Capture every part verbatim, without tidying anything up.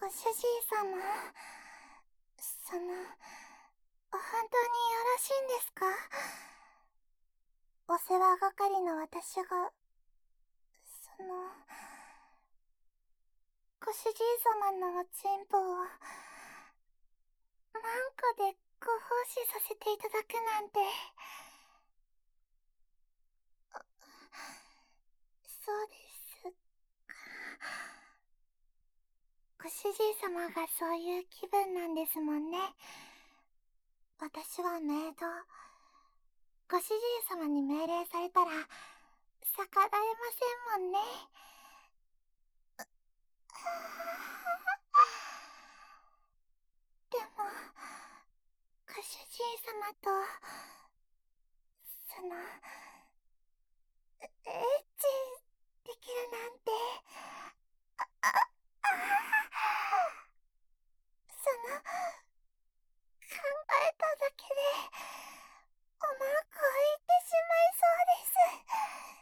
ご主人様、その、本当によろしいんですか？お世話係の私が、その、ご主人様のおちんぽを、なんかでご奉仕させていただくなんて。そうですか。ご主人様がそういう気分なんですもんね。私はメイド。ご主人様に命令されたら逆らえませんもんね。でもご主人様とそのエッチできるなんて、あああその考えただけでおまんこ浮いてしまいそうです。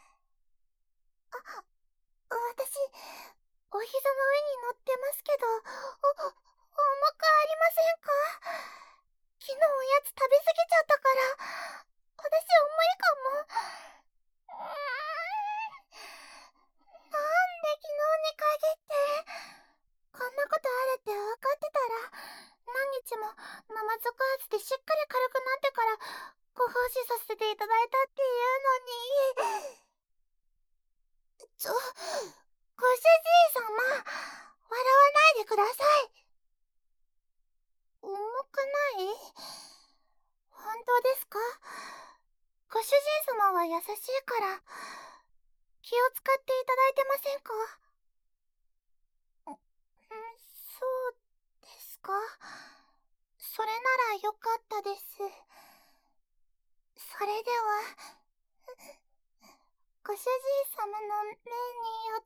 あ、私お膝の上に乗ってますけど、お、重くありませんか？昨日おやつ食べ過ぎちゃったから、私重いかも。うーん。なんで昨日に限って、こんなことあるって分かってたら、何日も生族圧でしっかり軽くなってから、ご奉仕させていただいたっていうのに。ちょ、ご主人様、笑わないでください。重くない？本当ですか？ご主人様は優しいから、気を使っていただいてませんか？ん、そうですか。それならよかったです。それでは、ご主人様の命によって、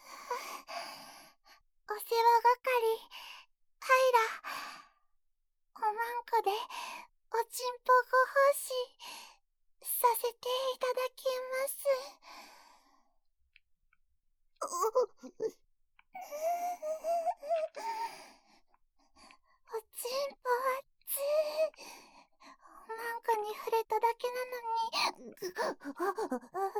お世話係、ハイラ、おまんこでおちんぽご奉仕させていただきます。おちんぽ熱い。おまんこに触れただけなのに、なんでこんな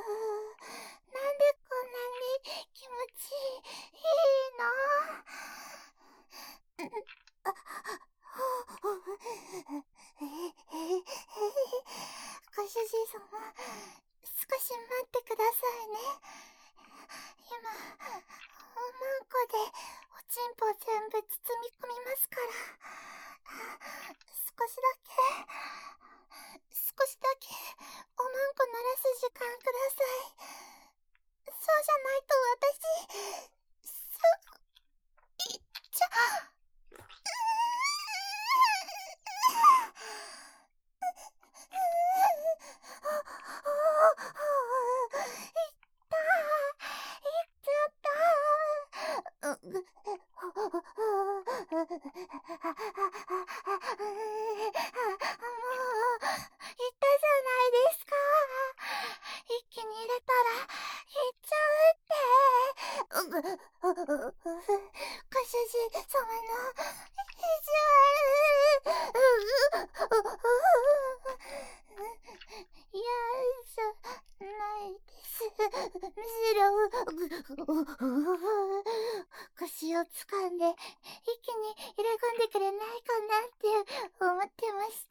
に気持ちいいの？ご主人様、少し待ってくださいね。今、おまんこでおちんぽ全部包み込みますから。少しだけ、少しだけおまんこ鳴らす時間ください。そうじゃないと私、すぐ、いっちゃ、うー一気に入れたらいっちゃうって。ご主人様の意地悪。いやじゃないです。むしろ腰を掴んで一気に入れ込んでくれないかなって思ってました。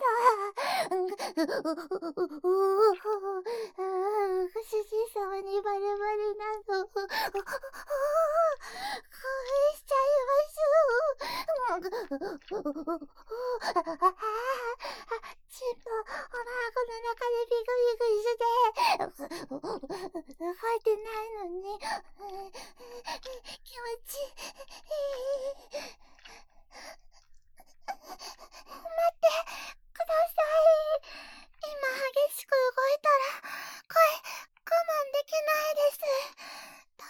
ご主人様にバレバレなの。興奮しちゃいます。ちんぽおなごの中でビクビクして動いてないのに気持ちいい。待ってください。今激しく動いたら声我慢できないです。だ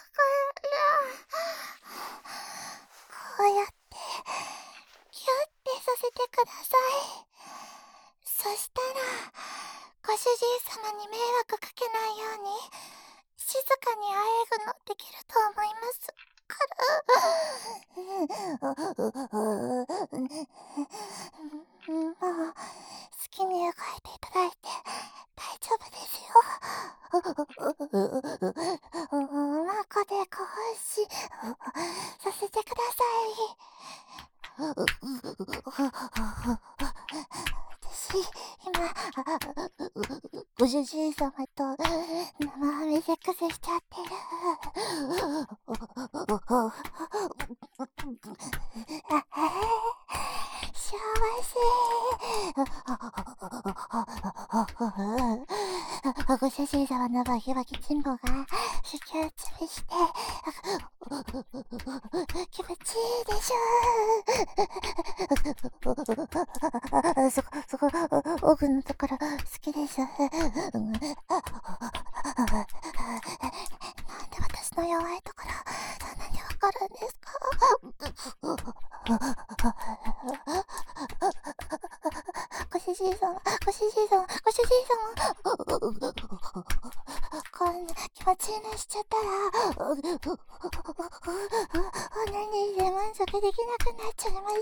からこうやってキュッてさせてください。そしたらご主人様に迷惑かけないように静かにあえぐのできると思いますから。 もう、好きに動いていただいて大丈夫ですよ。おまこでご奉仕させてください。私、今、ご主人様と生身セックスしちゃってる。幸せ。ご主人様のバキバキチンボが子宮潰して気持ちいいでしょ。そこそこ奥のところ好きでしょ。なんで私の弱いところそんなにわかるんですか？ご主人様、ご主人様、ご主人様。こんな気持ちいいのしちゃったら、何で満足できなくなっちゃいます。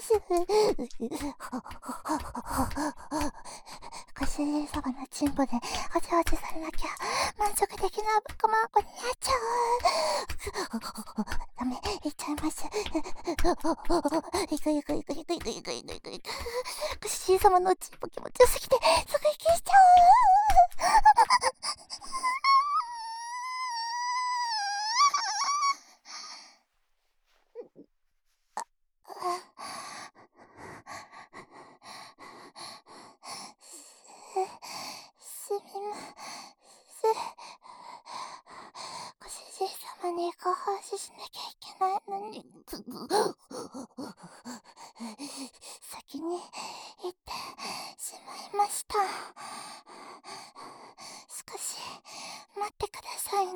ご主人様のチンポでおちおちされなきゃ満足できないブクマンコになっちゃう。ダメ、いっちゃいます。いくいくいくいくいくいくいくいくいく。ご主人様のチンポ気持ちよすぎてすぐ息しちゃう。すみません。ご主人様にご奉仕しなきゃいけないのに先に行ってしまいました。少し待ってくださいね。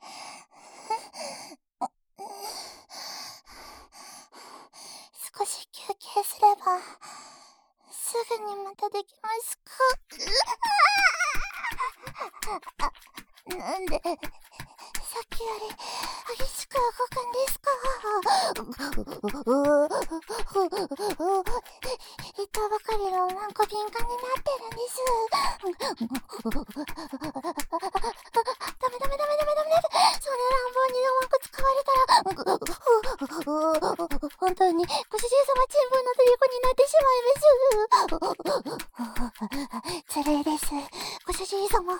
少し休憩すればすぐにまたできますか？なんでさっきより激しく動くんですか？言ったばかりのワンコ敏感になってるんです。ダメダメダメダメダメダメ。それ乱暴にワンコ使われたら本当にご主人様チンポの虜になってしまいます。つれいですご主人様。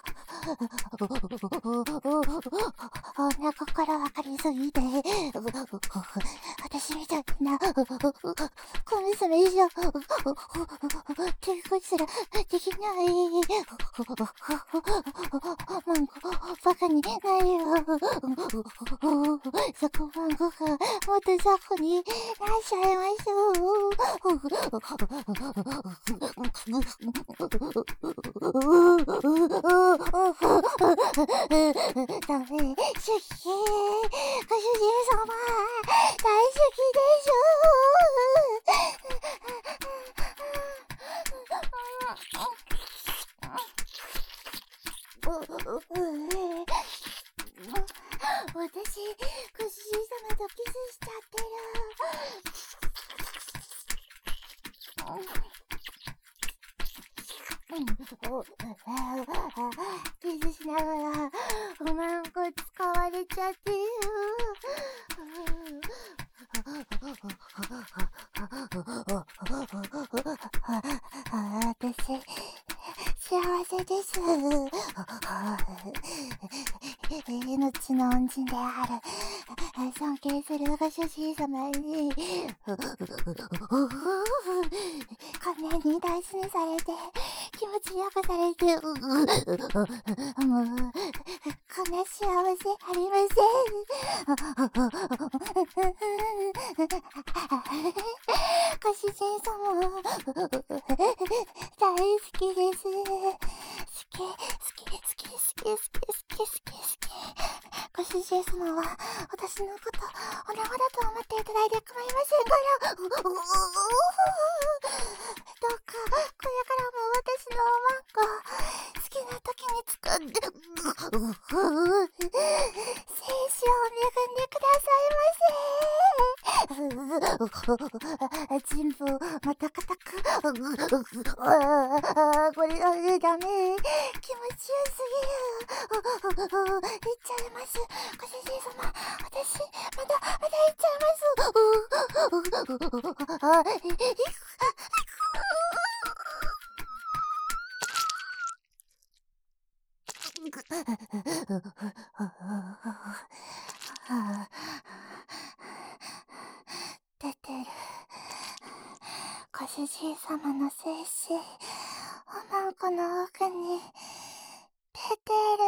女心わかりすぎて私みたいな小娘じゃ抵抗すらできない。マンコバカにないよ。そこマンコがもっと雑魚になっちゃいましょう。ダメ、主義。ご主人様、大好きでしょ。私、ご主人様とキスしちゃってる。キスしながらおまんこ使われちゃってる。私幸せです。命の恩人である尊敬するご主人様にこんなに大事にされて気持ちよくされてもうこんな幸せありません。ご主人様大好きです。好き好き好き好き好き好き好き好き。ご主人様は私のことお縄だと思っていただいて構いませんから、どうかこれからも私のおまんこ好きな時に使って精子を恵んでくださいませ。 全部また固く。ああ、これダメ。気持ちよすぎる。行っちゃいます。ご主人様、私、まだ、まだ行っちゃいます。あ、出てる。ご主人様の精子、おまんこの奥に出てる。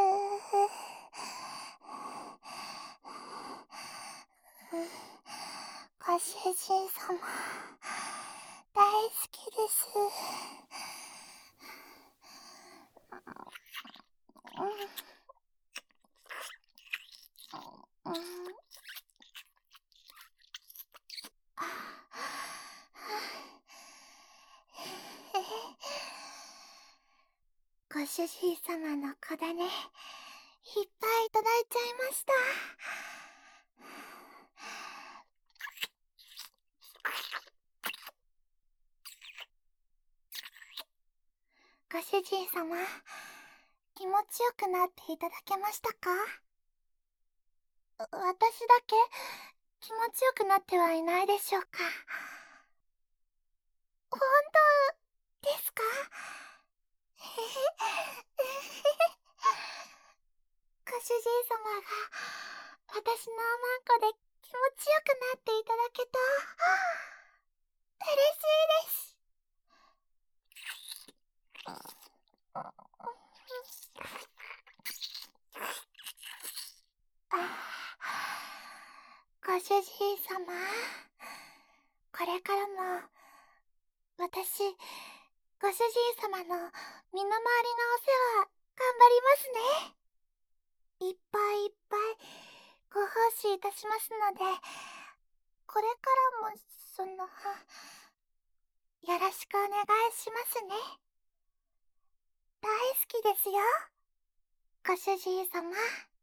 ご主人様、大好きです。うん、うん、ご主人様の子だね、いっぱいいただいちゃいました。ご主人様、気持ちよくなっていただけましたか？私だけ気持ちよくなってはいないでしょうか？本当ですか？ご主人様が私のおまんこで気持ちよくなっていただけた。嬉しいです。ご主人様、これからも私、ご主人様の身の回りのお世話頑張りますね。いっぱいいっぱいご奉仕いたしますので、これからもそのよろしくお願いしますね。大好きですよ、ご主人様。